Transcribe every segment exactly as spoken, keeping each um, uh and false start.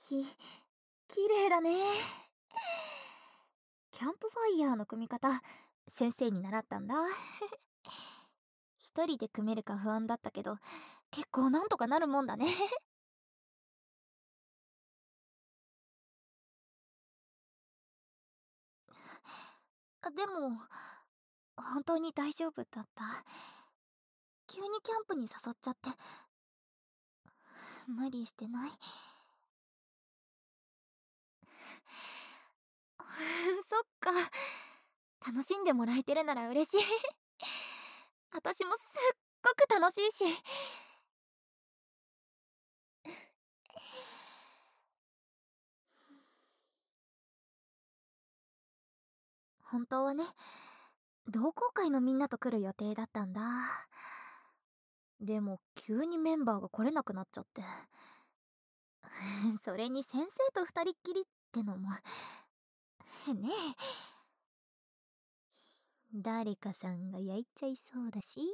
ひ、綺麗だね。キャンプファイヤーの組み方、先生に習ったんだ。一人で組めるか不安だったけど、結構なんとかなるもんだね。でも、本当に大丈夫だった？急にキャンプに誘っちゃって、無理してない？そっか。楽しんでもらえてるなら嬉しい。私もすっごく楽しいし。本当はね、同好会のみんなと来る予定だったんだ。でも急にメンバーが来れなくなっちゃって。それに先生と二人っきりってのもねえ、誰かさんが焼いちゃいそうだし。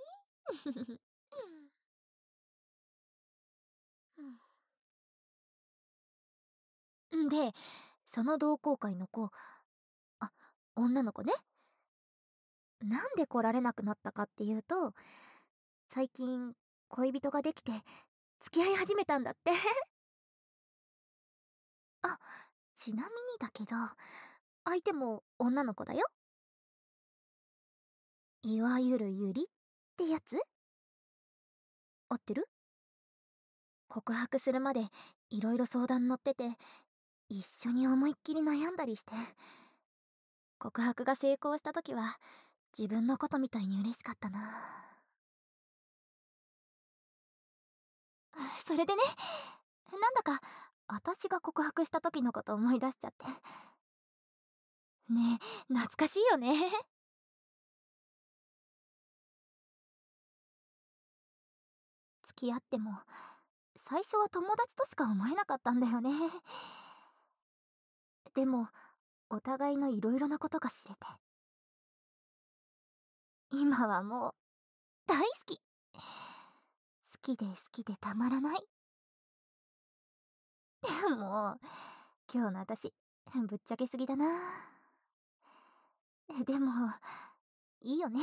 んで、その同好会の子、あ、女の子ね、なんで来られなくなったかっていうと、最近恋人ができて付き合い始めたんだって。あ、ちなみにだけど、相手も女の子だよ。いわゆるユリってやつ？合ってる？告白するまでいろいろ相談乗ってて、一緒に思いっきり悩んだりして、告白が成功した時は自分のことみたいに嬉しかったな。それでね、なんだか私が告白した時のこと思い出しちゃって。ねえ、懐かしいよね。付き合っても最初は友達としか思えなかったんだよね。でもお互いのいろいろなことが知れて、今はもう大好き。好きで好きでたまらない。もう今日の私ぶっちゃけすぎだな。でもいいよね。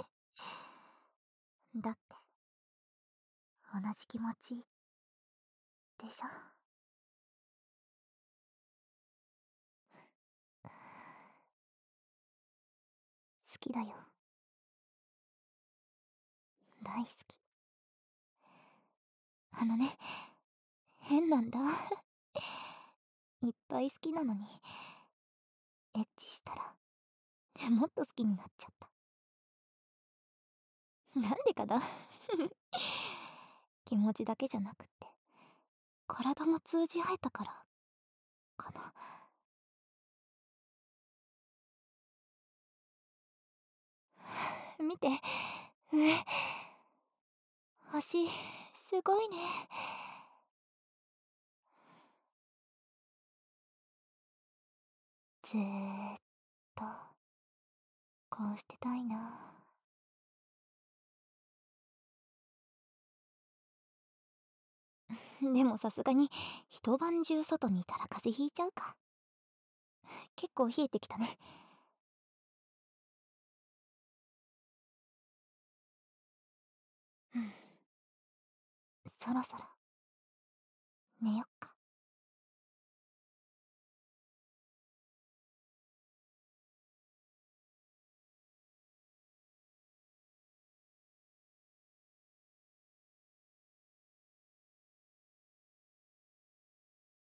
だって同じ気持ちでしょ。好きだよ。大好き。あのね、変なんだ。いっぱい好きなのに、エッチしたらもっと好きになっちゃった。なんでかな。気持ちだけじゃなくって、体も通じ合えたからかな。見て、上。星、すごいね。ずーっと、こうしてたいな。でもさすがに、一晩中外にいたら風邪ひいちゃうか。結構冷えてきたね。うん、そろそろ、寝よっか。